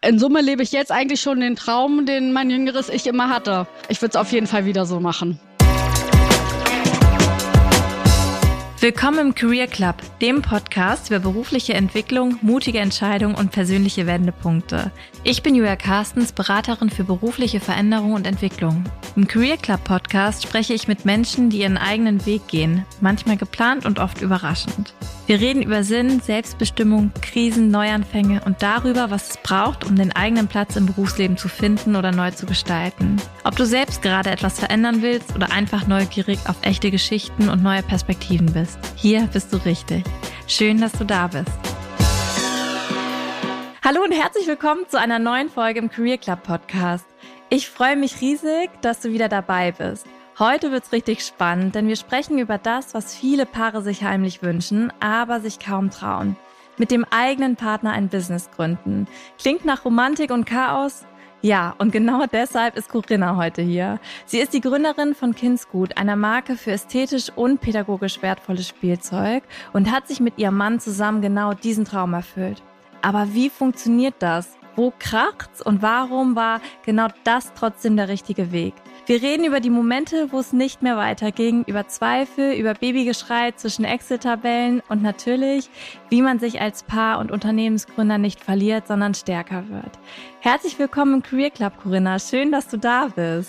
in Summe lebe ich jetzt eigentlich schon den Traum, den mein jüngeres Ich immer hatte. Ich würde es auf jeden Fall wieder so machen. Willkommen im Career Club, dem Podcast über berufliche Entwicklung, mutige Entscheidungen und persönliche Wendepunkte. Ich bin Julia Carstens, Beraterin für berufliche Veränderung und Entwicklung. Im Career Club Podcast spreche ich mit Menschen, die ihren eigenen Weg gehen, manchmal geplant und oft überraschend. Wir reden über Sinn, Selbstbestimmung, Krisen, Neuanfänge und darüber, was es braucht, um den eigenen Platz im Berufsleben zu finden oder neu zu gestalten. Ob du selbst gerade etwas verändern willst oder einfach neugierig auf echte Geschichten und neue Perspektiven bist. Hier bist du richtig. Schön, dass du da bist. Hallo und herzlich willkommen zu einer neuen Folge im Career Club Podcast. Ich freue mich riesig, dass du wieder dabei bist. Heute wird's richtig spannend, denn wir sprechen über das, was viele Paare sich heimlich wünschen, aber sich kaum trauen. Mit dem eigenen Partner ein Business gründen. Klingt nach Romantik und Chaos? Ja, und genau deshalb ist Corinna heute hier. Sie ist die Gründerin von Kindsgut, einer Marke für ästhetisch und pädagogisch wertvolles Spielzeug und hat sich mit ihrem Mann zusammen genau diesen Traum erfüllt. Aber wie funktioniert das? Wo kracht's und warum war genau das trotzdem der richtige Weg? Wir reden über die Momente, wo es nicht mehr weiterging, über Zweifel, über Babygeschrei zwischen Excel-Tabellen und natürlich, wie man sich als Paar und Unternehmensgründer nicht verliert, sondern stärker wird. Herzlich willkommen im Career Club, Corinna. Schön, dass du da bist.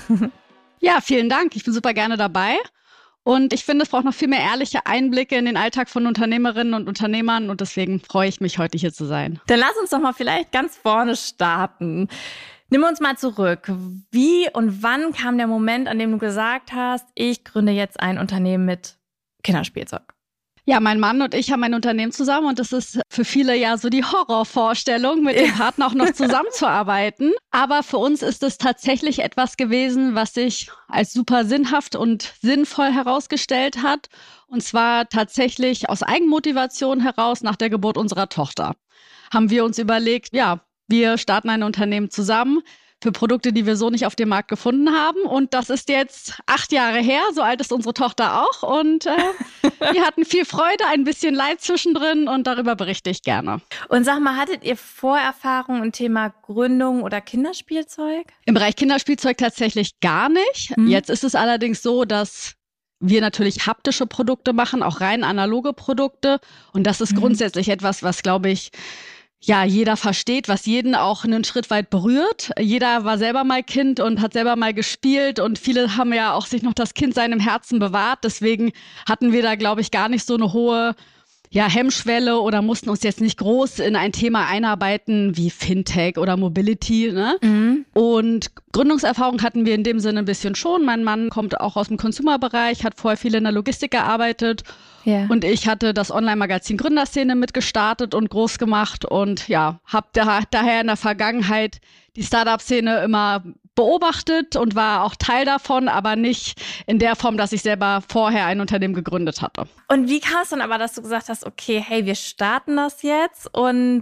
Ja, vielen Dank. Ich bin super gerne dabei. Und ich finde, es braucht noch viel mehr ehrliche Einblicke in den Alltag von Unternehmerinnen und Unternehmern. Und deswegen freue ich mich, heute hier zu sein. Dann lass uns doch mal vielleicht ganz vorne starten. Nimm uns mal zurück. Wie und wann kam der Moment, an dem du gesagt hast, ich gründe jetzt ein Unternehmen mit Kinderspielzeug? Ja, mein Mann und ich haben ein Unternehmen zusammen und das ist für viele ja so die Horrorvorstellung, mit dem Partner auch noch zusammenzuarbeiten. Aber für uns ist es tatsächlich etwas gewesen, was sich als super sinnhaft und sinnvoll herausgestellt hat. Und zwar tatsächlich aus Eigenmotivation heraus nach der Geburt unserer Tochter. Haben wir uns überlegt, ja, wir starten ein Unternehmen zusammen für Produkte, die wir so nicht auf dem Markt gefunden haben. Und das ist jetzt 8 Jahre her, so alt ist unsere Tochter auch. Und wir hatten viel Freude, ein bisschen Leid zwischendrin und darüber berichte ich gerne. Und sag mal, hattet ihr Vorerfahrung im Thema Gründung oder Kinderspielzeug? Im Bereich Kinderspielzeug tatsächlich gar nicht. Jetzt ist es allerdings so, dass wir natürlich haptische Produkte machen, auch rein analoge Produkte. Und das ist grundsätzlich etwas, was, glaube ich, ja, jeder versteht, was jeden auch einen Schritt weit berührt. Jeder war selber mal Kind und hat selber mal gespielt und viele haben ja auch sich noch das Kind seinem Herzen bewahrt. Deswegen hatten wir da, glaube ich, gar nicht so eine hohe Hemmschwelle oder mussten uns jetzt nicht groß in ein Thema einarbeiten wie Fintech oder Mobility, ne? Und Gründungserfahrung hatten wir in dem Sinne ein bisschen schon. Mein Mann kommt auch aus dem Consumer-Bereich, hat vorher viel in der Logistik gearbeitet. Ja. Und ich hatte das Online-Magazin Gründerszene mitgestartet und groß gemacht und ja, habe daher in der Vergangenheit die Startup-Szene immer beobachtet und war auch Teil davon, aber nicht in der Form, dass ich selber vorher ein Unternehmen gegründet hatte. Und wie kam es dann aber, dass du gesagt hast, okay, hey, wir starten das jetzt und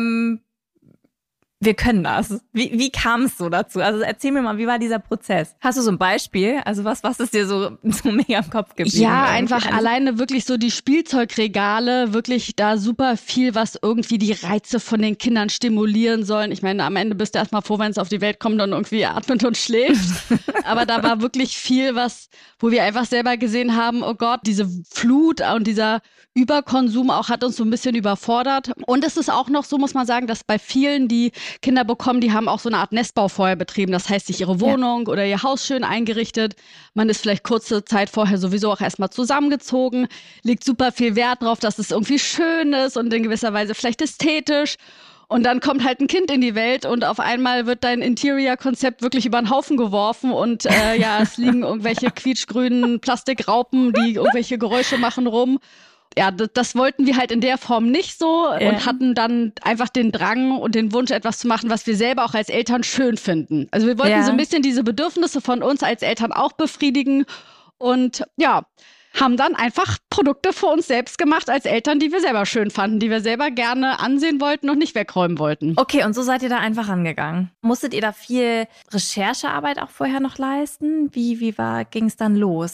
wir können das. Wie kam es so dazu? Also erzähl mir mal, wie war dieser Prozess? Hast du so ein Beispiel? Also was ist dir so mega im Kopf geblieben? Ja, einfach alleine wirklich so die Spielzeugregale, wirklich da super viel, was irgendwie die Reize von den Kindern stimulieren sollen. Ich meine, am Ende bist du erstmal froh, wenn es auf die Welt kommt und irgendwie atmet und schläft. Aber da war wirklich viel, wo wir einfach selber gesehen haben, oh Gott, diese Flut und dieser Überkonsum auch hat uns so ein bisschen überfordert. Und es ist auch noch so, muss man sagen, dass bei vielen, die Kinder bekommen, die haben auch so eine Art Nestbau vorher betrieben. Das heißt, sich ihre Wohnung oder ihr Haus schön eingerichtet. Man ist vielleicht kurze Zeit vorher sowieso auch erstmal zusammengezogen, legt super viel Wert drauf, dass es irgendwie schön ist und in gewisser Weise vielleicht ästhetisch. Und dann kommt halt ein Kind in die Welt und auf einmal wird dein Interior-Konzept wirklich über den Haufen geworfen und es liegen irgendwelche quietschgrünen Plastikraupen, die irgendwelche Geräusche machen rum. Ja, das wollten wir halt in der Form nicht so und hatten dann einfach den Drang und den Wunsch, etwas zu machen, was wir selber auch als Eltern schön finden. Also wir wollten so ein bisschen diese Bedürfnisse von uns als Eltern auch befriedigen und haben dann einfach Produkte für uns selbst gemacht als Eltern, die wir selber schön fanden, die wir selber gerne ansehen wollten und nicht wegräumen wollten. Okay, und so seid ihr da einfach angegangen. Musstet ihr da viel Recherchearbeit auch vorher noch leisten? Wie ging es dann los?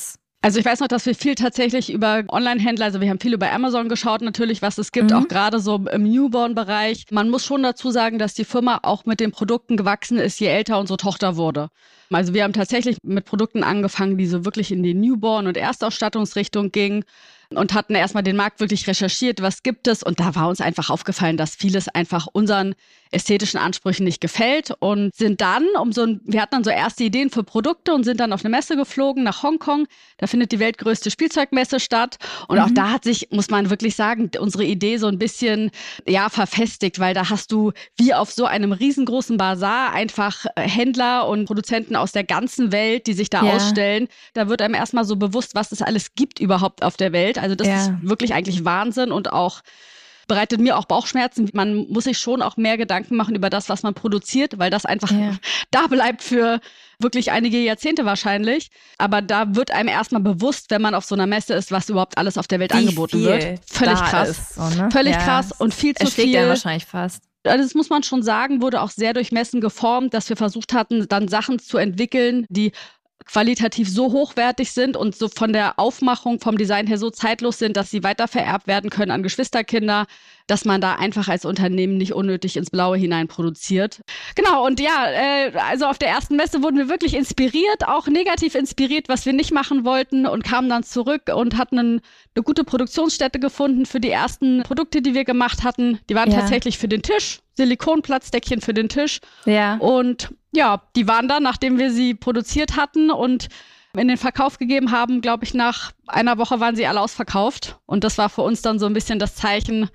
Also ich weiß noch, dass wir viel tatsächlich über Online-Händler, also wir haben viel über Amazon geschaut natürlich, was es gibt, auch gerade so im Newborn-Bereich. Man muss schon dazu sagen, dass die Firma auch mit den Produkten gewachsen ist, je älter unsere Tochter wurde. Also wir haben tatsächlich mit Produkten angefangen, die so wirklich in die Newborn- und Erstausstattungsrichtung gingen und hatten erstmal den Markt wirklich recherchiert, was gibt es. Und da war uns einfach aufgefallen, dass vieles einfach unseren ästhetischen Ansprüchen nicht gefällt und sind dann wir hatten dann so erste Ideen für Produkte und sind dann auf eine Messe geflogen nach Hongkong. Da findet die weltgrößte Spielzeugmesse statt. Und auch da hat sich, muss man wirklich sagen, unsere Idee so ein bisschen, verfestigt, weil da hast du wie auf so einem riesengroßen Bazar einfach Händler und Produzenten aus der ganzen Welt, die sich da ausstellen. Da wird einem erstmal so bewusst, was es alles gibt überhaupt auf der Welt. Also das ist wirklich eigentlich Wahnsinn und auch bereitet mir auch Bauchschmerzen. Man muss sich schon auch mehr Gedanken machen über das, was man produziert, weil das einfach da bleibt für wirklich einige Jahrzehnte wahrscheinlich. Aber da wird einem erstmal bewusst, wenn man auf so einer Messe ist, was überhaupt alles auf der Welt angeboten wird. Völlig krass. Ist, so, ne? Völlig krass und viel zu viel. Ja wahrscheinlich fast. Also das muss man schon sagen, wurde auch sehr durch Messen geformt, dass wir versucht hatten, dann Sachen zu entwickeln, die qualitativ so hochwertig sind und so von der Aufmachung, vom Design her so zeitlos sind, dass sie weitervererbt werden können an Geschwisterkinder, dass man da einfach als Unternehmen nicht unnötig ins Blaue hinein produziert. Genau, und also auf der ersten Messe wurden wir wirklich inspiriert, auch negativ inspiriert, was wir nicht machen wollten und kamen dann zurück und hatten eine gute Produktionsstätte gefunden für die ersten Produkte, die wir gemacht hatten. Die waren tatsächlich für den Tisch, Silikonplatzdeckchen für den Tisch. Ja. Und die waren dann, nachdem wir sie produziert hatten und in den Verkauf gegeben haben, glaube ich, nach einer Woche waren sie alle ausverkauft. Und das war für uns dann so ein bisschen das Zeichen,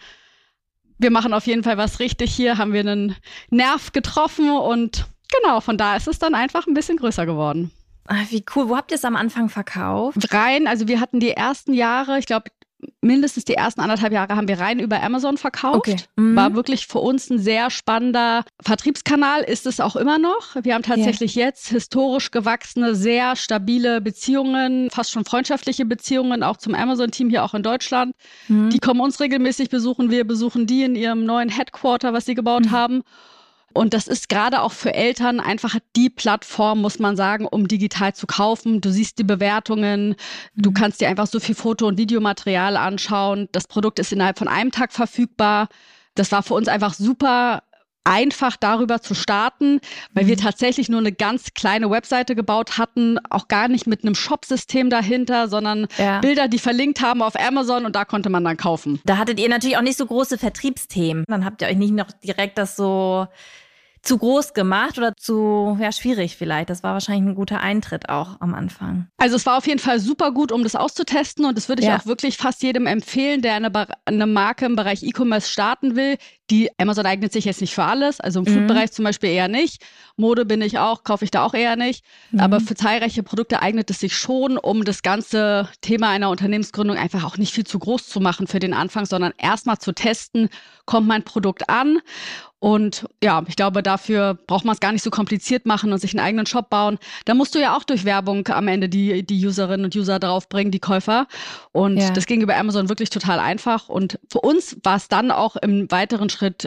wir machen auf jeden Fall was richtig hier, haben wir einen Nerv getroffen und genau, von da ist es dann einfach ein bisschen größer geworden. Ach, wie cool. Wo habt ihr es am Anfang verkauft? Also wir hatten die ersten Jahre, ich glaube, mindestens die ersten 1,5 Jahre haben wir rein über Amazon verkauft. Okay. War wirklich für uns ein sehr spannender Vertriebskanal, ist es auch immer noch. Wir haben tatsächlich jetzt historisch gewachsene, sehr stabile Beziehungen, fast schon freundschaftliche Beziehungen, auch zum Amazon-Team hier auch in Deutschland. Die kommen uns regelmäßig besuchen, wir besuchen die in ihrem neuen Headquarter, was sie gebaut haben. Und das ist gerade auch für Eltern einfach die Plattform, muss man sagen, um digital zu kaufen. Du siehst die Bewertungen, du kannst dir einfach so viel Foto- und Videomaterial anschauen. Das Produkt ist innerhalb von einem Tag verfügbar. Das war für uns einfach super einfach, darüber zu starten, weil wir tatsächlich nur eine ganz kleine Webseite gebaut hatten, auch gar nicht mit einem Shop-System dahinter, sondern Bilder, die verlinkt haben auf Amazon und da konnte man dann kaufen. Da hattet ihr natürlich auch nicht so große Vertriebsthemen. Dann habt ihr euch nicht noch direkt das so zu groß gemacht oder zu schwierig vielleicht. Das war wahrscheinlich ein guter Eintritt auch am Anfang. Also es war auf jeden Fall super gut, um das auszutesten und das würde ich auch wirklich fast jedem empfehlen, der eine Marke im Bereich E-Commerce starten will. Amazon eignet sich jetzt nicht für alles, also im Food-Bereich zum Beispiel eher nicht. Mode kaufe ich da auch eher nicht. Aber für zahlreiche Produkte eignet es sich schon, um das ganze Thema einer Unternehmensgründung einfach auch nicht viel zu groß zu machen für den Anfang, sondern erstmal zu testen, kommt mein Produkt an? Und ich glaube, dafür braucht man es gar nicht so kompliziert machen und sich einen eigenen Shop bauen. Da musst du ja auch durch Werbung am Ende die Userinnen und User draufbringen, die Käufer. Und das ging über Amazon wirklich total einfach. Und für uns war es dann auch im weiteren Schritt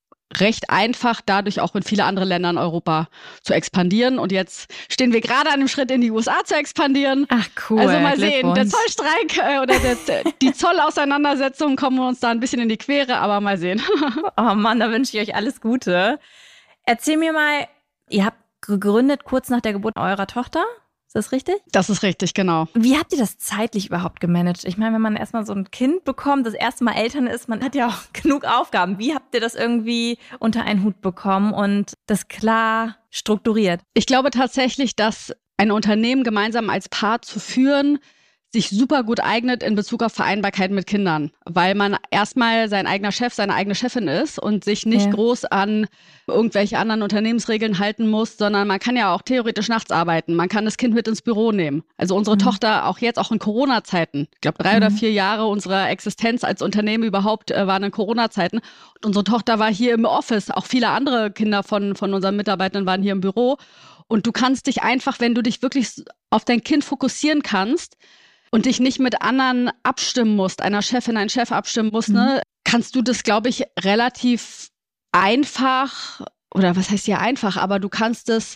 recht einfach, dadurch auch in viele andere Länder in Europa zu expandieren. Und jetzt stehen wir gerade an dem Schritt, in die USA zu expandieren. Ach cool. Also mal sehen, der Zollstreik oder die Zollauseinandersetzungen kommen uns da ein bisschen in die Quere, aber mal sehen. Oh Mann, da wünsche ich euch alles Gute. Erzähl mir mal, ihr habt gegründet kurz nach der Geburt eurer Tochter. Ist das richtig? Das ist richtig, genau. Wie habt ihr das zeitlich überhaupt gemanagt? Ich meine, wenn man erstmal so ein Kind bekommt, das erste Mal Eltern ist, man hat ja auch genug Aufgaben. Wie habt ihr das irgendwie unter einen Hut bekommen und das klar strukturiert? Ich glaube tatsächlich, dass ein Unternehmen gemeinsam als Paar zu führen sich super gut eignet in Bezug auf Vereinbarkeit mit Kindern, weil man erstmal sein eigener Chef, seine eigene Chefin ist und sich nicht groß an irgendwelche anderen Unternehmensregeln halten muss, sondern man kann ja auch theoretisch nachts arbeiten. Man kann das Kind mit ins Büro nehmen. Also unsere Tochter auch jetzt, auch in Corona-Zeiten, ich glaube 3 oder 4 Jahre unserer Existenz als Unternehmen überhaupt waren in Corona-Zeiten. Und unsere Tochter war hier im Office. Auch viele andere Kinder von unseren Mitarbeitern waren hier im Büro. Und du kannst dich einfach, wenn du dich wirklich auf dein Kind fokussieren kannst, und dich nicht mit anderen abstimmen musst, einer Chefin, einen Chef abstimmen musst, kannst du das, glaube ich, relativ einfach, oder was heißt hier einfach, aber du kannst es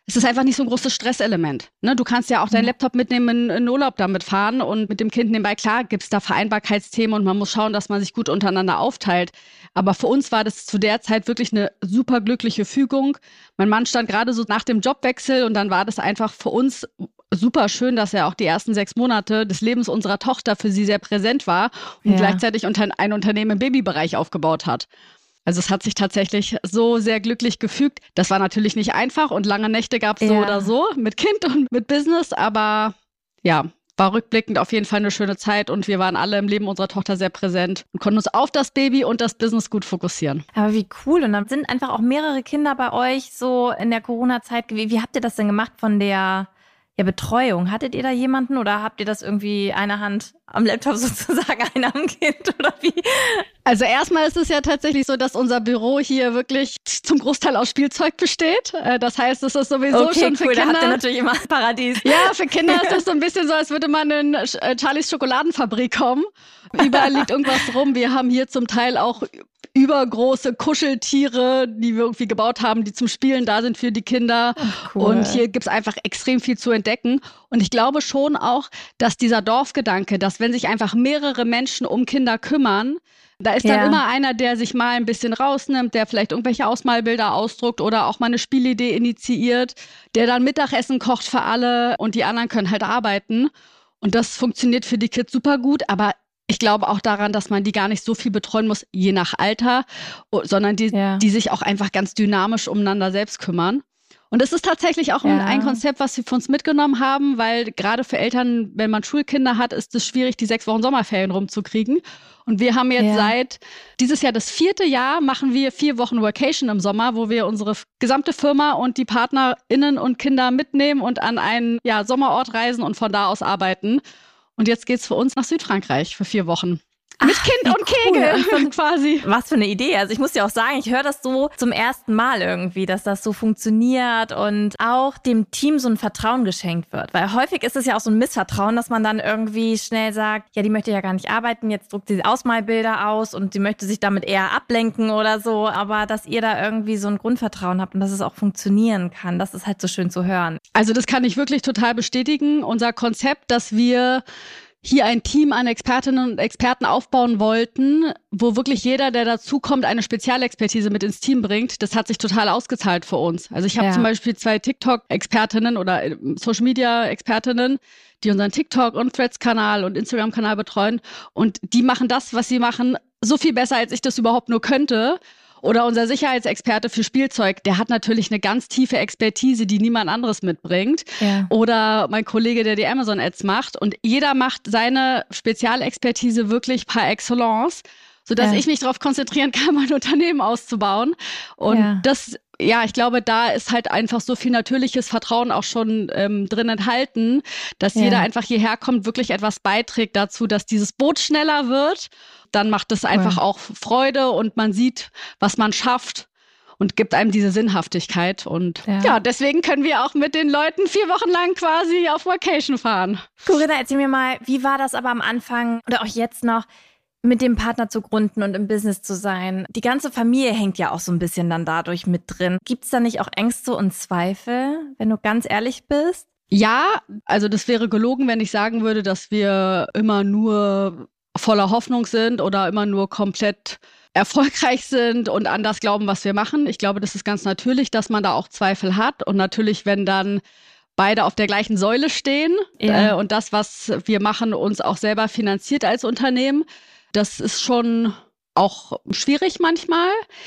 es ist einfach nicht so ein großes Stresselement. Ne? Du kannst ja auch deinen Laptop mitnehmen, in Urlaub damit fahren und mit dem Kind nebenbei, klar, gibt es da Vereinbarkeitsthemen und man muss schauen, dass man sich gut untereinander aufteilt. Aber für uns war das zu der Zeit wirklich eine super glückliche Fügung. Mein Mann stand gerade so nach dem Jobwechsel und dann war das einfach für uns super schön, dass er auch die ersten 6 Monate des Lebens unserer Tochter für sie sehr präsent war und gleichzeitig ein Unternehmen im Babybereich aufgebaut hat. Also es hat sich tatsächlich so sehr glücklich gefügt. Das war natürlich nicht einfach und lange Nächte gab es so oder so mit Kind und mit Business, aber ja, war rückblickend auf jeden Fall eine schöne Zeit und wir waren alle im Leben unserer Tochter sehr präsent und konnten uns auf das Baby und das Business gut fokussieren. Aber wie cool. Und dann sind einfach auch mehrere Kinder bei euch so in der Corona-Zeit. Wie habt ihr das denn gemacht von der Betreuung? Hattet ihr da jemanden oder habt ihr das irgendwie eine Hand am Laptop sozusagen, eine am Kind oder wie? Also erstmal ist es ja tatsächlich so, dass unser Büro hier wirklich zum Großteil aus Spielzeug besteht. Das heißt, es ist sowieso schon für Kinder. Da habt ihr natürlich immer Paradies. Ja, für Kinder ist es so ein bisschen so, als würde man in Charlies Schokoladenfabrik kommen. Überall liegt irgendwas rum. Wir haben hier zum Teil auch übergroße Kuscheltiere, die wir irgendwie gebaut haben, die zum Spielen da sind für die Kinder. Ach, cool. Und hier gibt's einfach extrem viel zu entdecken. Und ich glaube schon auch, dass dieser Dorfgedanke, dass wenn sich einfach mehrere Menschen um Kinder kümmern, da ist dann immer einer, der sich mal ein bisschen rausnimmt, der vielleicht irgendwelche Ausmalbilder ausdruckt oder auch mal eine Spielidee initiiert, der dann Mittagessen kocht für alle und die anderen können halt arbeiten. Und das funktioniert für die Kids super gut, aber ich glaube auch daran, dass man die gar nicht so viel betreuen muss, je nach Alter, sondern die sich auch einfach ganz dynamisch umeinander selbst kümmern. Und es ist tatsächlich auch ein Konzept, was wir für uns mitgenommen haben, weil gerade für Eltern, wenn man Schulkinder hat, ist es schwierig, die 6 Wochen Sommerferien rumzukriegen. Und wir haben jetzt seit dieses Jahr das 4. Jahr, machen wir 4 Wochen Workation im Sommer, wo wir unsere gesamte Firma und die PartnerInnen und Kinder mitnehmen und an einen Sommerort reisen und von da aus arbeiten. Und jetzt geht's für uns nach Südfrankreich für 4 Wochen. Mit Kind und Kegel quasi. Was für eine Idee. Also ich muss dir auch sagen, ich höre das so zum ersten Mal irgendwie, dass das so funktioniert und auch dem Team so ein Vertrauen geschenkt wird. Weil häufig ist es ja auch so ein Missvertrauen, dass man dann irgendwie schnell sagt, ja, die möchte ja gar nicht arbeiten, jetzt druckt sie Ausmalbilder aus und sie möchte sich damit eher ablenken oder so. Aber dass ihr da irgendwie so ein Grundvertrauen habt und dass es auch funktionieren kann, das ist halt so schön zu hören. Also das kann ich wirklich total bestätigen. Unser Konzept, dass wir hier ein Team an Expertinnen und Experten aufbauen wollten, wo wirklich jeder, der dazukommt, eine Spezialexpertise mit ins Team bringt. Das hat sich total ausgezahlt für uns. Also ich habe zum Beispiel 2 TikTok-Expertinnen oder Social-Media-Expertinnen, die unseren TikTok- und Threads-Kanal und Instagram-Kanal betreuen. Und die machen das, was sie machen, so viel besser, als ich das überhaupt nur könnte. Oder unser Sicherheitsexperte für Spielzeug, der hat natürlich eine ganz tiefe Expertise, die niemand anderes mitbringt. Ja. Oder mein Kollege, der die Amazon-Ads macht. Und jeder macht seine Spezialexpertise wirklich par excellence, sodass ich mich darauf konzentrieren kann, mein Unternehmen auszubauen. Und ich glaube, da ist halt einfach so viel natürliches Vertrauen auch schon drin enthalten, dass jeder einfach hierher kommt, wirklich etwas beiträgt dazu, dass dieses Boot schneller wird. Dann macht es einfach auch Freude und man sieht, was man schafft und gibt einem diese Sinnhaftigkeit. Und deswegen können wir auch mit den Leuten 4 Wochen lang quasi auf Vacation fahren. Corinna, erzähl mir mal, wie war das aber am Anfang oder auch jetzt noch, mit dem Partner zu gründen und im Business zu sein? Die ganze Familie hängt ja auch so ein bisschen dann dadurch mit drin. Gibt's da nicht auch Ängste und Zweifel, wenn du ganz ehrlich bist? Ja, also das wäre gelogen, wenn ich sagen würde, dass wir immer nur voller Hoffnung sind oder immer nur komplett erfolgreich sind und an das glauben, was wir machen. Ich glaube, das ist ganz natürlich, dass man da auch Zweifel hat. Und natürlich, wenn dann beide auf der gleichen Säule stehen und das, was wir machen, uns auch selber finanziert als Unternehmen, das ist schon auch schwierig manchmal.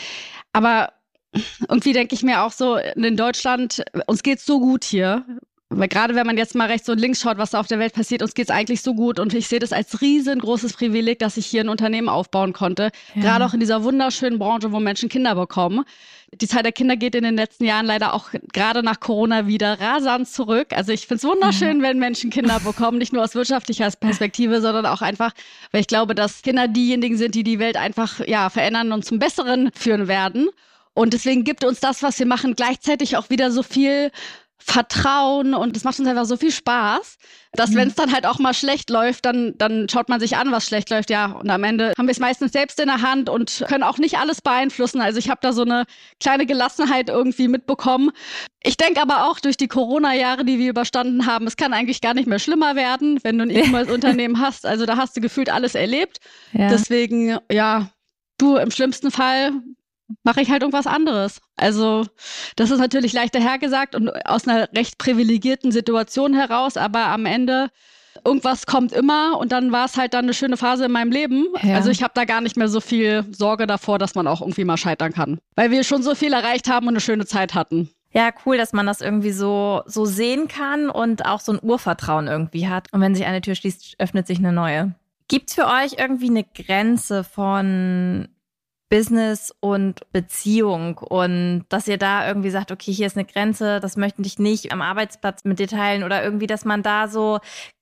Aber irgendwie denke ich mir auch so, in Deutschland, uns geht's so gut hier. Weil gerade wenn man jetzt mal rechts und links schaut, was da auf der Welt passiert, uns geht's eigentlich so gut. Und ich sehe das als riesengroßes Privileg, dass ich hier ein Unternehmen aufbauen konnte. Ja. Gerade auch in dieser wunderschönen Branche, wo Menschen Kinder bekommen. Die Zahl der Kinder geht in den letzten Jahren leider auch gerade nach Corona wieder rasant zurück. Also ich finde es wunderschön, wenn Menschen Kinder bekommen, nicht nur aus wirtschaftlicher Perspektive, sondern auch einfach, weil ich glaube, dass Kinder diejenigen sind, die die Welt einfach verändern und zum Besseren führen werden. Und deswegen gibt uns das, was wir machen, gleichzeitig auch wieder so viel Vertrauen und es macht uns einfach so viel Spaß, dass wenn es dann halt auch mal schlecht läuft, dann schaut man sich an, was schlecht läuft, ja. Und am Ende haben wir es meistens selbst in der Hand und können auch nicht alles beeinflussen. Also ich habe da so eine kleine Gelassenheit irgendwie mitbekommen. Ich denke aber auch durch die Corona-Jahre, die wir überstanden haben, es kann eigentlich gar nicht mehr schlimmer werden, wenn du ein E-Commerce-Unternehmen hast. Also da hast du gefühlt alles erlebt. Ja. Deswegen, ja, du im schlimmsten Fall mache ich halt irgendwas anderes. Also das ist natürlich leichter hergesagt und aus einer recht privilegierten Situation heraus, aber am Ende irgendwas kommt immer und dann war es halt dann eine schöne Phase in meinem Leben. Ja. Also ich habe da gar nicht mehr so viel Sorge davor, dass man auch irgendwie mal scheitern kann, weil wir schon so viel erreicht haben und eine schöne Zeit hatten. Ja, cool, dass man das irgendwie so sehen kann und auch so ein Urvertrauen irgendwie hat. Und wenn sich eine Tür schließt, öffnet sich eine neue. Gibt's für euch irgendwie eine Grenze von Business und Beziehung und dass ihr da irgendwie sagt, okay, hier ist eine Grenze, das möchte ich nicht am Arbeitsplatz mit dir teilen oder irgendwie, dass man da so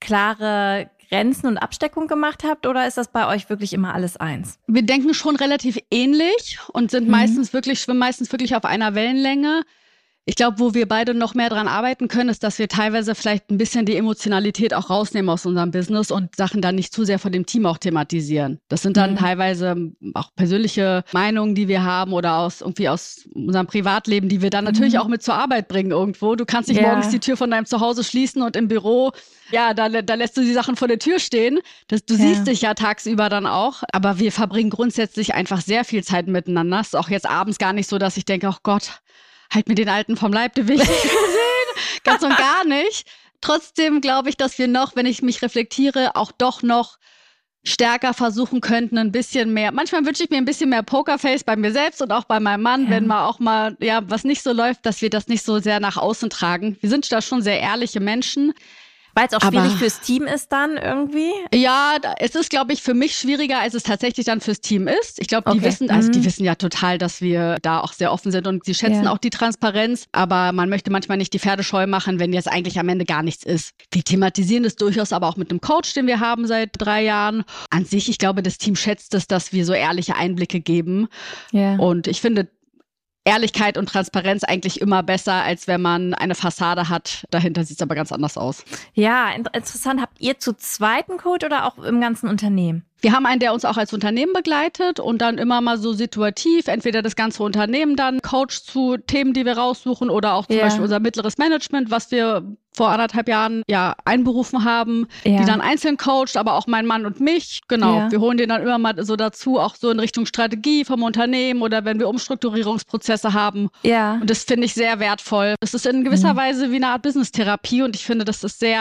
klare Grenzen und Absteckung gemacht habt oder ist das bei euch wirklich immer alles eins? Wir denken schon relativ ähnlich und sind schwimmen meistens wirklich auf einer Wellenlänge. Ich glaube, wo wir beide noch mehr dran arbeiten können, ist, dass wir teilweise vielleicht ein bisschen die Emotionalität auch rausnehmen aus unserem Business und Sachen dann nicht zu sehr von dem Team auch thematisieren. Das sind dann teilweise auch persönliche Meinungen, die wir haben oder aus unserem Privatleben, die wir dann natürlich auch mit zur Arbeit bringen irgendwo. Du kannst nicht morgens die Tür von deinem Zuhause schließen und im Büro, da lässt du die Sachen vor der Tür stehen. Du siehst dich ja tagsüber dann auch. Aber wir verbringen grundsätzlich einfach sehr viel Zeit miteinander. Es ist auch jetzt abends gar nicht so, dass ich denke, oh Gott, halt mir den Alten vom Leib, den will ich nicht sehen. Ganz und gar nicht. Trotzdem glaube ich, dass wir noch, wenn ich mich reflektiere, auch doch noch stärker versuchen könnten, ein bisschen mehr. Manchmal wünsche ich mir ein bisschen mehr Pokerface bei mir selbst und auch bei meinem Mann, wenn mal auch mal, was nicht so läuft, dass wir das nicht so sehr nach außen tragen. Wir sind da schon sehr ehrliche Menschen. Weil es auch schwierig fürs Team ist dann irgendwie? Ja, es ist, glaube ich, für mich schwieriger, als es tatsächlich dann fürs Team ist. Ich glaube, die wissen ja total, dass wir da auch sehr offen sind und sie schätzen auch die Transparenz. Aber man möchte manchmal nicht die Pferde scheu machen, wenn jetzt eigentlich am Ende gar nichts ist. Wir thematisieren das durchaus aber auch mit einem Coach, den wir haben seit 3 Jahren. An sich, ich glaube, das Team schätzt es, dass wir so ehrliche Einblicke geben. Ja. Und ich finde Ehrlichkeit und Transparenz eigentlich immer besser, als wenn man eine Fassade hat. Dahinter sieht es aber ganz anders aus. Ja, interessant. Habt ihr zu zweiten Coach oder auch im ganzen Unternehmen? Wir haben einen, der uns auch als Unternehmen begleitet und dann immer mal so situativ, entweder das ganze Unternehmen dann coacht zu Themen, die wir raussuchen oder auch zum Beispiel unser mittleres Management, was wir vor 1,5 Jahren einberufen haben, die dann einzeln coacht, aber auch mein Mann und mich. Genau, wir holen den dann immer mal so dazu, auch so in Richtung Strategie vom Unternehmen oder wenn wir Umstrukturierungsprozesse haben. Ja. Und das finde ich sehr wertvoll. Das ist in gewisser Weise wie eine Art Business-Therapie und ich finde das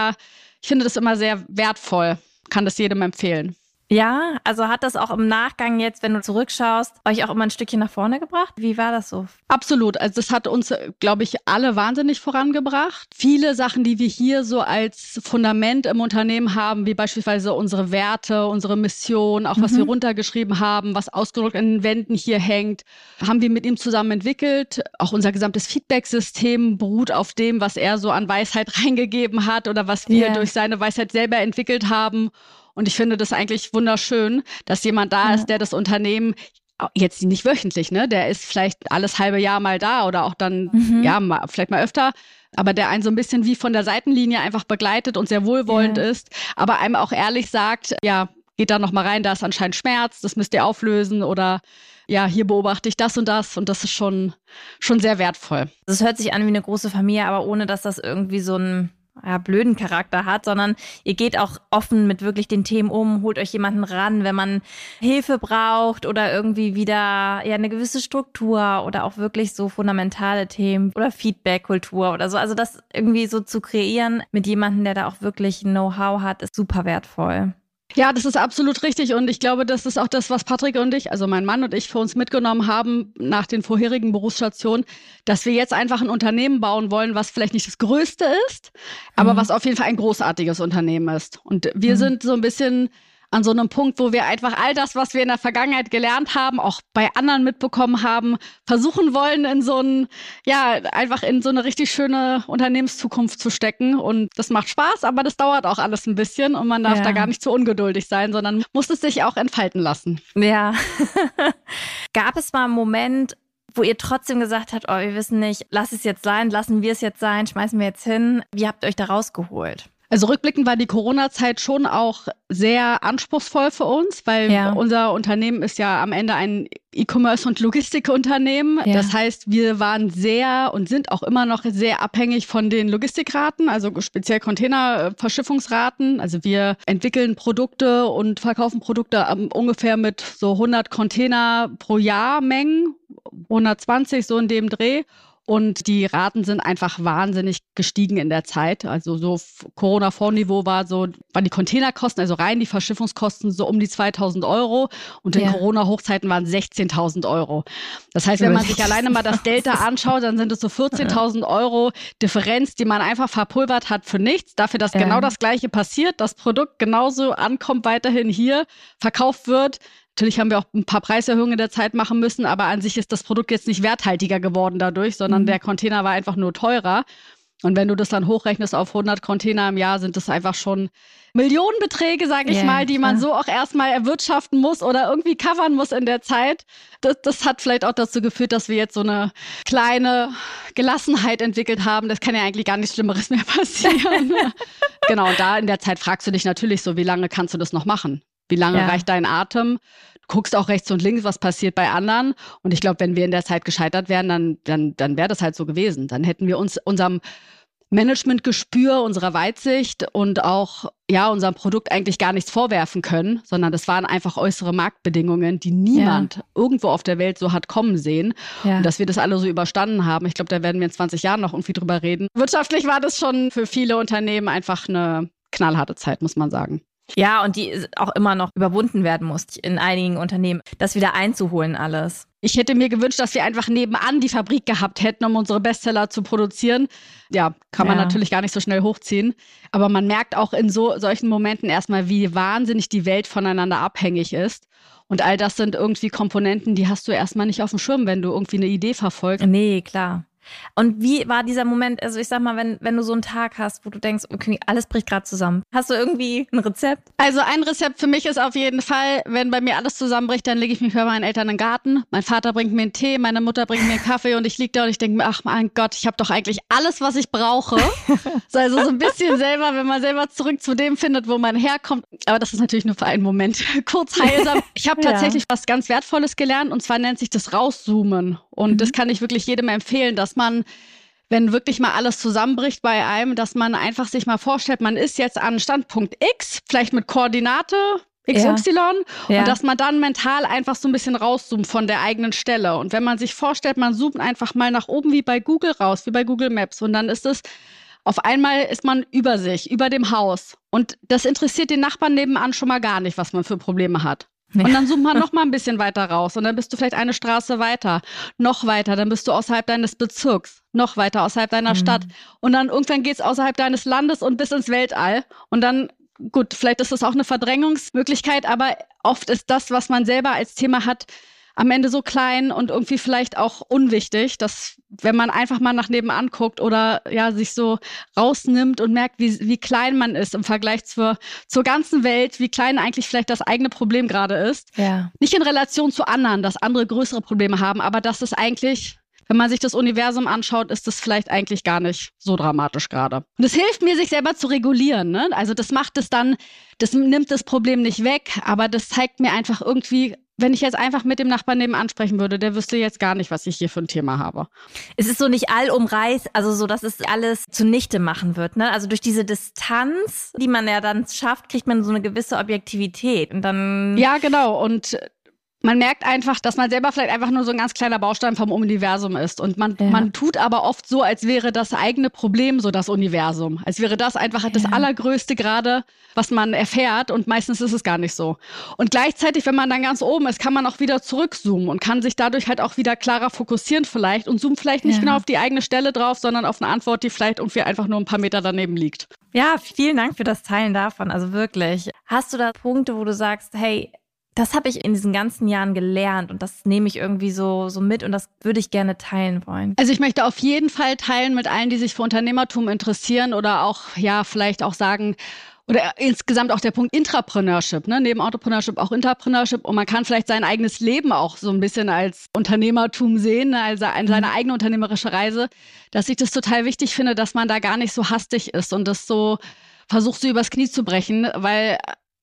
immer sehr wertvoll. Kann das jedem empfehlen. Ja, also hat das auch im Nachgang jetzt, wenn du zurückschaust, euch auch immer ein Stückchen nach vorne gebracht? Wie war das so? Absolut. Also das hat uns, glaube ich, alle wahnsinnig vorangebracht. Viele Sachen, die wir hier so als Fundament im Unternehmen haben, wie beispielsweise unsere Werte, unsere Mission, auch was wir runtergeschrieben haben, was ausgedruckt an den Wänden hier hängt, haben wir mit ihm zusammen entwickelt. Auch unser gesamtes Feedback-System beruht auf dem, was er so an Weisheit reingegeben hat oder was wir durch seine Weisheit selber entwickelt haben. Und ich finde das eigentlich wunderschön, dass jemand da ist, der das Unternehmen jetzt nicht wöchentlich, ne? Der ist vielleicht alles halbe Jahr mal da oder auch dann, vielleicht mal öfter, aber der einen so ein bisschen wie von der Seitenlinie einfach begleitet und sehr wohlwollend ist, aber einem auch ehrlich sagt, geht da noch mal rein, da ist anscheinend Schmerz, das müsst ihr auflösen oder hier beobachte ich das und das ist schon sehr wertvoll. Das hört sich an wie eine große Familie, aber ohne, dass das irgendwie so ein blöden Charakter hat, sondern ihr geht auch offen mit wirklich den Themen um, holt euch jemanden ran, wenn man Hilfe braucht oder irgendwie wieder eine gewisse Struktur oder auch wirklich so fundamentale Themen oder Feedback-Kultur oder so. Also das irgendwie so zu kreieren mit jemandem, der da auch wirklich Know-how hat, ist super wertvoll. Ja, das ist absolut richtig und ich glaube, das ist auch das, was Patrick und ich, also mein Mann und ich, für uns mitgenommen haben nach den vorherigen Berufsstationen, dass wir jetzt einfach ein Unternehmen bauen wollen, was vielleicht nicht das Größte ist, aber was auf jeden Fall ein großartiges Unternehmen ist. Und wir sind so ein bisschen an so einem Punkt, wo wir einfach all das, was wir in der Vergangenheit gelernt haben, auch bei anderen mitbekommen haben, versuchen wollen, einfach in so eine richtig schöne Unternehmenszukunft zu stecken. Und das macht Spaß, aber das dauert auch alles ein bisschen und man darf da gar nicht zu ungeduldig sein, sondern muss es sich auch entfalten lassen. Ja. Gab es mal einen Moment, wo ihr trotzdem gesagt habt, wir wissen nicht, lassen wir es jetzt sein, schmeißen wir jetzt hin. Wie habt ihr euch da rausgeholt? Also rückblickend war die Corona-Zeit schon auch sehr anspruchsvoll für uns, weil unser Unternehmen ist ja am Ende ein E-Commerce- und Logistikunternehmen. Ja. Das heißt, wir waren sehr und sind auch immer noch sehr abhängig von den Logistikraten, also speziell Containerverschiffungsraten. Also wir entwickeln Produkte und verkaufen Produkte ungefähr mit so 100 Container pro Jahr Mengen, 120 so in dem Dreh. Und die Raten sind einfach wahnsinnig gestiegen in der Zeit. Also so Corona-Vorniveau waren die Containerkosten, also rein die Verschiffungskosten so um die 2.000 €. Und in Corona-Hochzeiten waren 16.000 €. Das heißt, wenn man sich alleine mal das Delta anschaut, dann sind es so 14.000 € Differenz, die man einfach verpulvert hat für nichts. Dafür, dass genau das Gleiche passiert, das Produkt genauso ankommt, weiterhin hier verkauft wird. Natürlich haben wir auch ein paar Preiserhöhungen in der Zeit machen müssen, aber an sich ist das Produkt jetzt nicht werthaltiger geworden dadurch, sondern der Container war einfach nur teurer. Und wenn du das dann hochrechnest auf 100 Container im Jahr, sind das einfach schon Millionenbeträge, sage ich mal, die man so auch erstmal erwirtschaften muss oder irgendwie covern muss in der Zeit. Das hat vielleicht auch dazu geführt, dass wir jetzt so eine kleine Gelassenheit entwickelt haben. Das kann ja eigentlich gar nichts Schlimmeres mehr passieren. Genau, und da in der Zeit fragst du dich natürlich so, wie lange kannst du das noch machen? Wie lange reicht dein Atem? Du guckst auch rechts und links, was passiert bei anderen. Und ich glaube, wenn wir in der Zeit gescheitert wären, dann wäre das halt so gewesen. Dann hätten wir uns unserem Managementgespür, unserer Weitsicht und auch unserem Produkt eigentlich gar nichts vorwerfen können, sondern das waren einfach äußere Marktbedingungen, die niemand irgendwo auf der Welt so hat kommen sehen. Ja. Und dass wir das alle so überstanden haben, ich glaube, da werden wir in 20 Jahren noch irgendwie drüber reden. Wirtschaftlich war das schon für viele Unternehmen einfach eine knallharte Zeit, muss man sagen. Ja, und die auch immer noch überwunden werden muss in einigen Unternehmen, das wieder einzuholen alles. Ich hätte mir gewünscht, dass wir einfach nebenan die Fabrik gehabt hätten, um unsere Bestseller zu produzieren. Ja, kann man natürlich gar nicht so schnell hochziehen. Aber man merkt auch in solchen Momenten erstmal, wie wahnsinnig die Welt voneinander abhängig ist. Und all das sind irgendwie Komponenten, die hast du erstmal nicht auf dem Schirm, wenn du irgendwie eine Idee verfolgst. Nee, klar. Und wie war dieser Moment, also ich sag mal, wenn du so einen Tag hast, wo du denkst, okay, alles bricht gerade zusammen. Hast du irgendwie ein Rezept? Also ein Rezept für mich ist auf jeden Fall, wenn bei mir alles zusammenbricht, dann lege ich mich bei meinen Eltern in den Garten. Mein Vater bringt mir einen Tee, meine Mutter bringt mir einen Kaffee und ich liege da und ich denke mir, ach mein Gott, ich habe doch eigentlich alles, was ich brauche. Also so ein bisschen selber, wenn man selber zurück zu dem findet, wo man herkommt. Aber das ist natürlich nur für einen Moment kurz heilsam. Ich habe tatsächlich was ganz Wertvolles gelernt und zwar nennt sich das Rauszoomen. Und das kann ich wirklich jedem empfehlen, dass man, wenn wirklich mal alles zusammenbricht bei einem, dass man einfach sich mal vorstellt, man ist jetzt an Standpunkt X, vielleicht mit Koordinate XY und dass man dann mental einfach so ein bisschen rauszoomt von der eigenen Stelle. Und wenn man sich vorstellt, man zoomt einfach mal nach oben wie bei Google raus, wie bei Google Maps und dann ist es, auf einmal ist man über sich, über dem Haus und das interessiert den Nachbarn nebenan schon mal gar nicht, was man für Probleme hat. Und dann zoomt man noch mal ein bisschen weiter raus und dann bist du vielleicht eine Straße weiter, noch weiter, dann bist du außerhalb deines Bezirks, noch weiter außerhalb deiner Stadt und dann irgendwann geht's außerhalb deines Landes und bis ins Weltall und dann, gut, vielleicht ist das auch eine Verdrängungsmöglichkeit, aber oft ist das, was man selber als Thema hat, am Ende so klein und irgendwie vielleicht auch unwichtig, dass wenn man einfach mal nach nebenan guckt oder sich so rausnimmt und merkt, wie klein man ist im Vergleich zur ganzen Welt, wie klein eigentlich vielleicht das eigene Problem gerade ist. Ja. Nicht in Relation zu anderen, dass andere größere Probleme haben, aber das ist eigentlich, wenn man sich das Universum anschaut, ist das vielleicht eigentlich gar nicht so dramatisch gerade. Und es hilft mir, sich selber zu regulieren, ne? Also das nimmt das Problem nicht weg, aber das zeigt mir einfach irgendwie, wenn ich jetzt einfach mit dem Nachbarn nebenan sprechen würde, der wüsste jetzt gar nicht, was ich hier für ein Thema habe. Es ist so nicht allumreiß, also so, dass es alles zunichte machen wird, ne? Also durch diese Distanz, die man ja dann schafft, kriegt man so eine gewisse Objektivität und dann... Ja, genau. Und man merkt einfach, dass man selber vielleicht einfach nur so ein ganz kleiner Baustein vom Universum ist. Und man tut aber oft so, als wäre das eigene Problem so das Universum. Als wäre das einfach das Allergrößte gerade, was man erfährt. Und meistens ist es gar nicht so. Und gleichzeitig, wenn man dann ganz oben ist, kann man auch wieder zurückzoomen und kann sich dadurch halt auch wieder klarer fokussieren vielleicht und zoomt vielleicht nicht genau auf die eigene Stelle drauf, sondern auf eine Antwort, die vielleicht irgendwie einfach nur ein paar Meter daneben liegt. Ja, vielen Dank für das Teilen davon. Also wirklich. Hast du da Punkte, wo du sagst, hey, das habe ich in diesen ganzen Jahren gelernt und das nehme ich irgendwie so mit und das würde ich gerne teilen wollen? Also ich möchte auf jeden Fall teilen mit allen, die sich für Unternehmertum interessieren oder auch, vielleicht auch sagen, Oder insgesamt auch der Punkt Intrapreneurship, ne? Neben Entrepreneurship auch Intrapreneurship. Und man kann vielleicht sein eigenes Leben auch so ein bisschen als Unternehmertum sehen, ne? Also seine eigene unternehmerische Reise, dass ich das total wichtig finde, dass man da gar nicht so hastig ist und das so versucht, so übers Knie zu brechen, weil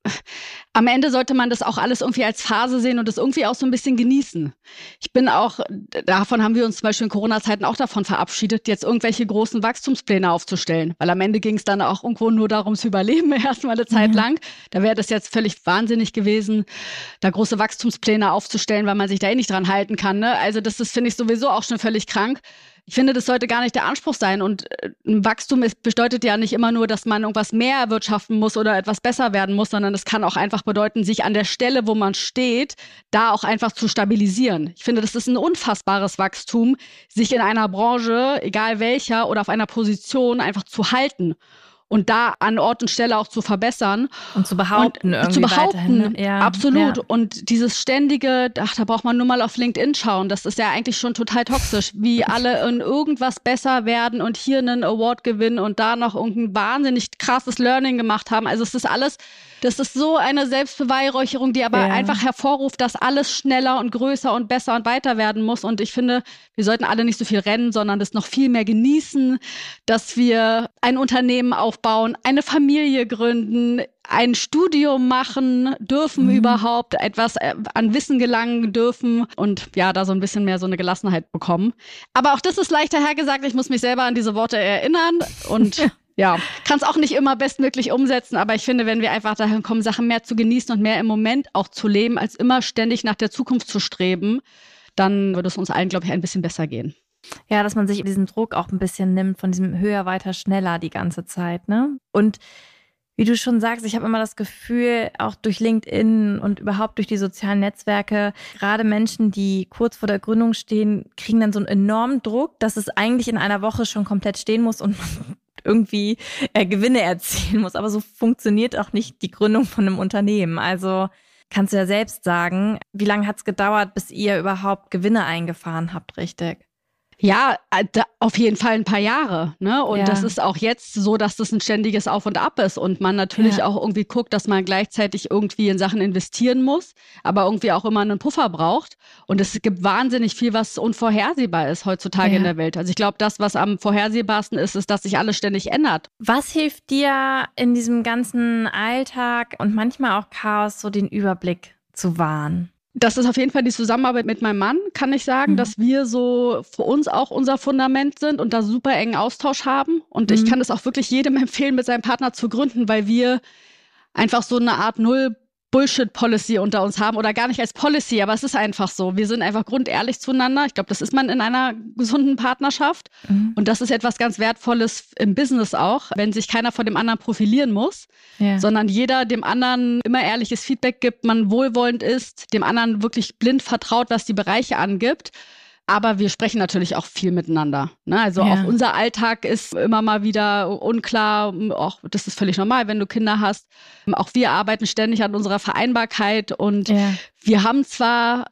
am Ende sollte man das auch alles irgendwie als Phase sehen und das irgendwie auch so ein bisschen genießen. Ich bin auch, davon haben wir uns zum Beispiel in Corona-Zeiten auch davon verabschiedet, jetzt irgendwelche großen Wachstumspläne aufzustellen. Weil am Ende ging es dann auch irgendwo nur darum zu überleben, erstmal eine Zeit lang. Da wäre das jetzt völlig wahnsinnig gewesen, da große Wachstumspläne aufzustellen, weil man sich da eh nicht dran halten kann. Ne? Also das ist, finde ich, sowieso auch schon völlig krank. Ich finde, das sollte gar nicht der Anspruch sein. Und ein Wachstum bedeutet ja nicht immer nur, dass man irgendwas mehr erwirtschaften muss oder etwas besser werden muss, sondern es kann auch einfach bedeuten, sich an der Stelle, wo man steht, da auch einfach zu stabilisieren. Ich finde, das ist ein unfassbares Wachstum, sich in einer Branche, egal welcher, oder auf einer Position einfach zu halten. Und da an Ort und Stelle auch zu verbessern. Und zu behaupten und irgendwie zu behaupten, weiterhin. Ne? Ja, absolut. Ja. Und dieses ständige, da braucht man nur mal auf LinkedIn schauen, das ist ja eigentlich schon total toxisch, wie alle in irgendwas besser werden und hier einen Award gewinnen und da noch irgendein wahnsinnig krasses Learning gemacht haben. Also es ist alles, das ist so eine Selbstbeweihräucherung, die aber einfach hervorruft, dass alles schneller und größer und besser und weiter werden muss. Und ich finde, wir sollten alle nicht so viel rennen, sondern das noch viel mehr genießen, dass wir ein Unternehmen aufbauen, eine Familie gründen, ein Studium machen dürfen überhaupt, etwas an Wissen gelangen dürfen und ja, da so ein bisschen mehr so eine Gelassenheit bekommen. Aber auch das ist leichter hergesagt. Ich muss mich selber an diese Worte erinnern und ja, kann es auch nicht immer bestmöglich umsetzen, aber ich finde, wenn wir einfach dahin kommen, Sachen mehr zu genießen und mehr im Moment auch zu leben, als immer ständig nach der Zukunft zu streben, dann würde es uns allen, glaube ich, ein bisschen besser gehen. Ja, dass man sich diesen Druck auch ein bisschen nimmt von diesem höher, weiter, schneller die ganze Zeit, ne? Und wie du schon sagst, ich habe immer das Gefühl, auch durch LinkedIn und überhaupt durch die sozialen Netzwerke, gerade Menschen, die kurz vor der Gründung stehen, kriegen dann so einen enormen Druck, dass es eigentlich in einer Woche schon komplett stehen muss und man irgendwie Gewinne erzielen muss. Aber so funktioniert auch nicht die Gründung von einem Unternehmen. Also kannst du ja selbst sagen, wie lange hat es gedauert, bis ihr überhaupt Gewinne eingefahren habt, richtig? Ja, auf jeden Fall ein paar Jahre, ne? Und das ist auch jetzt so, dass das ein ständiges Auf und Ab ist und man natürlich auch irgendwie guckt, dass man gleichzeitig irgendwie in Sachen investieren muss, aber irgendwie auch immer einen Puffer braucht. Und es gibt wahnsinnig viel, was unvorhersehbar ist heutzutage in der Welt. Also ich glaube, das, was am vorhersehbarsten ist, ist, dass sich alles ständig ändert. Was hilft dir in diesem ganzen Alltag und manchmal auch Chaos, so den Überblick zu wahren? Das ist auf jeden Fall die Zusammenarbeit mit meinem Mann, kann ich sagen, dass wir so für uns auch unser Fundament sind und da super engen Austausch haben. Und ich kann das auch wirklich jedem empfehlen, mit seinem Partner zu gründen, weil wir einfach so eine Art Null-Bullshit-Policy unter uns haben oder gar nicht als Policy, aber es ist einfach so. Wir sind einfach grundehrlich zueinander. Ich glaube, das ist man in einer gesunden Partnerschaft. Und das ist etwas ganz Wertvolles im Business auch, wenn sich keiner vor dem anderen profilieren muss, sondern jeder dem anderen immer ehrliches Feedback gibt, man wohlwollend ist, dem anderen wirklich blind vertraut, was die Bereiche angibt. Aber wir sprechen natürlich auch viel miteinander. Ne? Also auch unser Alltag ist immer mal wieder unklar. Auch das ist völlig normal, wenn du Kinder hast. Auch wir arbeiten ständig an unserer Vereinbarkeit. Und wir haben zwar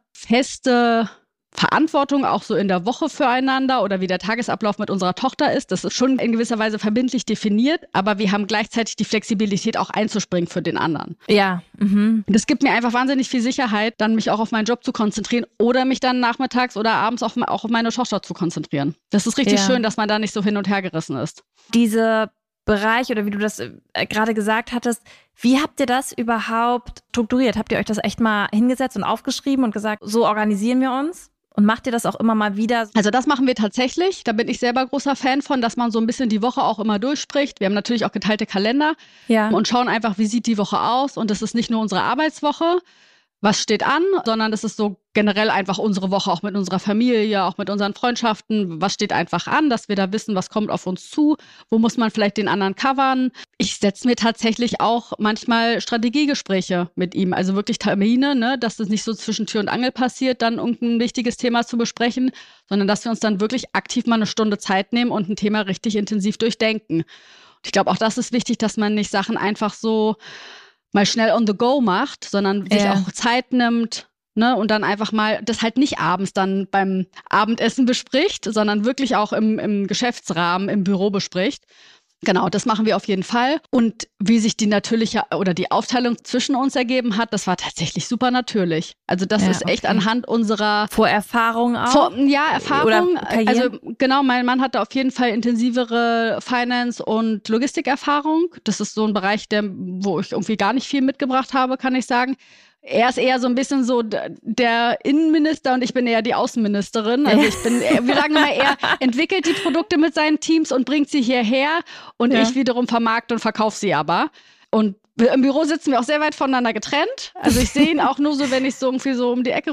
feste Verantwortung auch so in der Woche füreinander oder wie der Tagesablauf mit unserer Tochter ist. Das ist schon in gewisser Weise verbindlich definiert, aber wir haben gleichzeitig die Flexibilität, auch einzuspringen für den anderen. Ja. Das gibt mir einfach wahnsinnig viel Sicherheit, dann mich auch auf meinen Job zu konzentrieren oder mich dann nachmittags oder abends auch auf meine Tochter zu konzentrieren. Das ist richtig schön, dass man da nicht so hin und her gerissen ist. Diese Bereich oder wie du das gerade gesagt hattest, wie habt ihr das überhaupt strukturiert? Habt ihr euch das echt mal hingesetzt und aufgeschrieben und gesagt, so organisieren wir uns? Und macht ihr das auch immer mal wieder? Also das machen wir tatsächlich. Da bin ich selber großer Fan von, dass man so ein bisschen die Woche auch immer durchspricht. Wir haben natürlich auch geteilte Kalender und schauen einfach, wie sieht die Woche aus. Und das ist nicht nur unsere Arbeitswoche, was steht an, sondern das ist so generell einfach unsere Woche, auch mit unserer Familie, auch mit unseren Freundschaften. Was steht einfach an, dass wir da wissen, was kommt auf uns zu, wo muss man vielleicht den anderen covern. Ich setze mir tatsächlich auch manchmal Strategiegespräche mit ihm, also wirklich Termine, ne, dass das nicht so zwischen Tür und Angel passiert, dann irgendein wichtiges Thema zu besprechen, sondern dass wir uns dann wirklich aktiv mal eine Stunde Zeit nehmen und ein Thema richtig intensiv durchdenken. Und ich glaube, auch das ist wichtig, dass man nicht Sachen einfach so mal schnell on the go macht, sondern sich auch Zeit nimmt, ne, und dann einfach mal das halt nicht abends dann beim Abendessen bespricht, sondern wirklich auch im Geschäftsrahmen, im Büro bespricht. Genau, das machen wir auf jeden Fall. Und wie sich die natürliche oder die Aufteilung zwischen uns ergeben hat, das war tatsächlich super natürlich. Also das ist echt anhand unserer Vorerfahrung auch? Erfahrung. Oder also genau, mein Mann hatte auf jeden Fall intensivere Finance- und Logistikerfahrung. Das ist so ein Bereich, wo ich irgendwie gar nicht viel mitgebracht habe, kann ich sagen. Er ist eher so ein bisschen so der Innenminister und ich bin eher die Außenministerin. Also wir sagen immer, er entwickelt die Produkte mit seinen Teams und bringt sie hierher und ich wiederum vermarkte und verkaufe sie aber. Und im Büro sitzen wir auch sehr weit voneinander getrennt. Also ich sehe ihn auch nur so, wenn ich so irgendwie so um die Ecke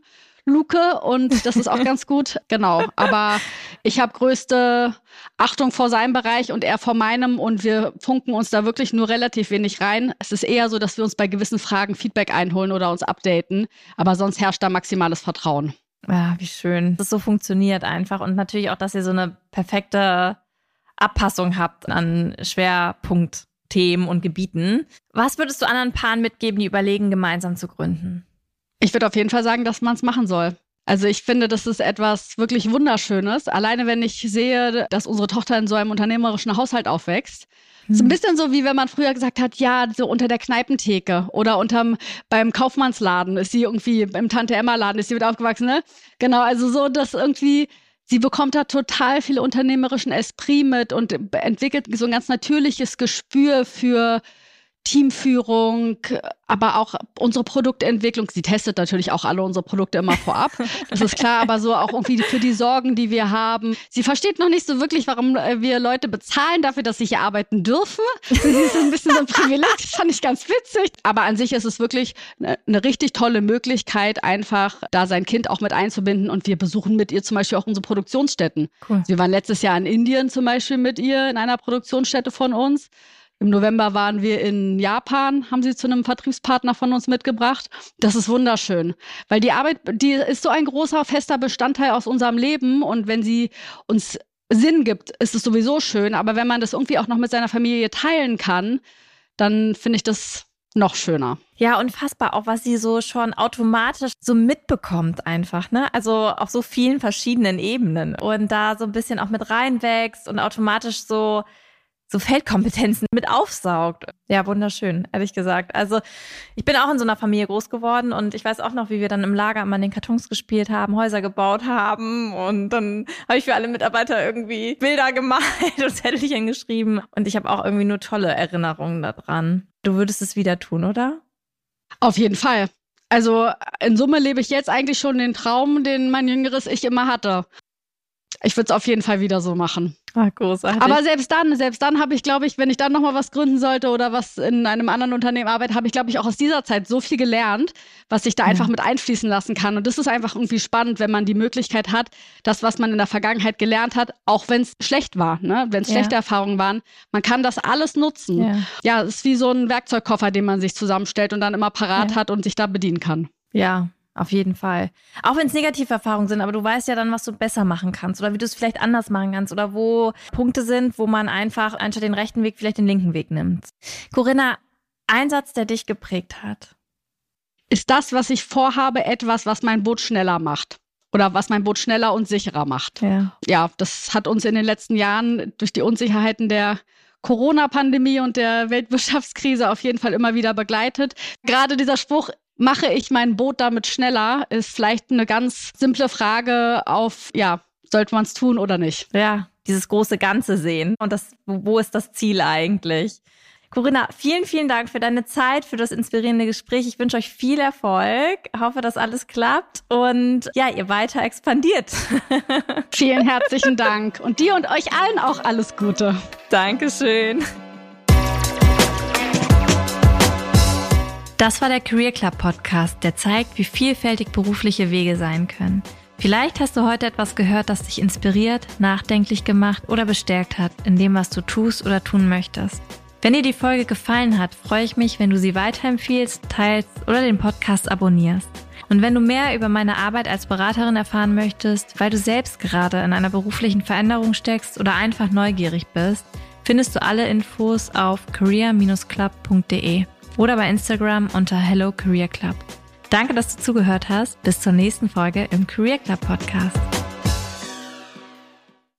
rumluke und das ist auch ganz gut. Genau, aber ich habe größte Achtung vor seinem Bereich und er vor meinem und wir funken uns da wirklich nur relativ wenig rein. Es ist eher so, dass wir uns bei gewissen Fragen Feedback einholen oder uns updaten, aber sonst herrscht da maximales Vertrauen. Ja, wie schön. Das so funktioniert einfach und natürlich auch, dass ihr so eine perfekte Abpassung habt an Schwerpunktthemen und Gebieten. Was würdest du anderen Paaren mitgeben, die überlegen, gemeinsam zu gründen? Ich würde auf jeden Fall sagen, dass man es machen soll. Also ich finde, das ist etwas wirklich Wunderschönes. Alleine wenn ich sehe, dass unsere Tochter in so einem unternehmerischen Haushalt aufwächst. Ist ein bisschen so, wie wenn man früher gesagt hat, ja, so unter der Kneipentheke oder beim Kaufmannsladen ist sie irgendwie, im Tante-Emma-Laden ist sie mit aufgewachsen, ne? Genau, also so, dass irgendwie, sie bekommt da total viel unternehmerischen Esprit mit und entwickelt so ein ganz natürliches Gespür für Teamführung, aber auch unsere Produktentwicklung. Sie testet natürlich auch alle unsere Produkte immer vorab. Das ist klar, aber so auch irgendwie für die Sorgen, die wir haben. Sie versteht noch nicht so wirklich, warum wir Leute bezahlen dafür, dass sie hier arbeiten dürfen. Sie ist ein bisschen so ein Privileg. Das fand ich ganz witzig. Aber an sich ist es wirklich eine richtig tolle Möglichkeit, einfach da sein Kind auch mit einzubinden. Und wir besuchen mit ihr zum Beispiel auch unsere Produktionsstätten. Cool. Wir waren letztes Jahr in Indien zum Beispiel mit ihr in einer Produktionsstätte von uns. Im November waren wir in Japan, haben sie zu einem Vertriebspartner von uns mitgebracht. Das ist wunderschön, weil die Arbeit, die ist so ein großer, fester Bestandteil aus unserem Leben und wenn sie uns Sinn gibt, ist es sowieso schön, aber wenn man das irgendwie auch noch mit seiner Familie teilen kann, dann finde ich das noch schöner. Ja, unfassbar, auch was sie so schon automatisch so mitbekommt einfach, ne? Also auf so vielen verschiedenen Ebenen und da so ein bisschen auch mit reinwächst und automatisch so Feldkompetenzen mit aufsaugt. Ja, wunderschön, ehrlich gesagt. Also ich bin auch in so einer Familie groß geworden und ich weiß auch noch, wie wir dann im Lager immer in den Kartons gespielt haben, Häuser gebaut haben und dann habe ich für alle Mitarbeiter irgendwie Bilder gemalt und Zettelchen geschrieben und ich habe auch irgendwie nur tolle Erinnerungen daran. Du würdest es wieder tun, oder? Auf jeden Fall. Also in Summe lebe ich jetzt eigentlich schon den Traum, den mein jüngeres Ich immer hatte. Ich würde es auf jeden Fall wieder so machen. Ah, großartig. Aber selbst dann habe ich, glaube ich, wenn ich dann nochmal was gründen sollte oder was in einem anderen Unternehmen arbeite, habe ich, glaube ich, auch aus dieser Zeit so viel gelernt, was ich da einfach mit einfließen lassen kann. Und das ist einfach irgendwie spannend, wenn man die Möglichkeit hat, das, was man in der Vergangenheit gelernt hat, auch wenn es schlecht war, ne? Wenn es schlechte Erfahrungen waren, man kann das alles nutzen. Ja, es ist wie so ein Werkzeugkoffer, den man sich zusammenstellt und dann immer parat hat und sich da bedienen kann. Ja. Auf jeden Fall. Auch wenn es negative Erfahrungen sind, aber du weißt ja dann, was du besser machen kannst oder wie du es vielleicht anders machen kannst oder wo Punkte sind, wo man einfach anstatt den rechten Weg vielleicht den linken Weg nimmt. Corinna, ein Satz, der dich geprägt hat. Ist das, was ich vorhabe, etwas, was mein Boot schneller macht? Oder was mein Boot schneller und sicherer macht? Ja, das hat uns in den letzten Jahren durch die Unsicherheiten der Corona-Pandemie und der Weltwirtschaftskrise auf jeden Fall immer wieder begleitet. Gerade dieser Spruch, mache ich mein Boot damit schneller, ist vielleicht eine ganz simple Frage auf, sollte man es tun oder nicht? Ja, dieses große Ganze sehen und wo ist das Ziel eigentlich? Corinna, vielen, vielen Dank für deine Zeit, für das inspirierende Gespräch. Ich wünsche euch viel Erfolg, hoffe, dass alles klappt und ihr weiter expandiert. Vielen herzlichen Dank und dir und euch allen auch alles Gute. Dankeschön. Das war der Career Club Podcast, der zeigt, wie vielfältig berufliche Wege sein können. Vielleicht hast du heute etwas gehört, das dich inspiriert, nachdenklich gemacht oder bestärkt hat in dem, was du tust oder tun möchtest. Wenn dir die Folge gefallen hat, freue ich mich, wenn du sie weiterempfiehlst, teilst oder den Podcast abonnierst. Und wenn du mehr über meine Arbeit als Beraterin erfahren möchtest, weil du selbst gerade in einer beruflichen Veränderung steckst oder einfach neugierig bist, findest du alle Infos auf career-club.de. oder bei Instagram unter Hello Career Club. Danke, dass du zugehört hast. Bis zur nächsten Folge im Career Club Podcast.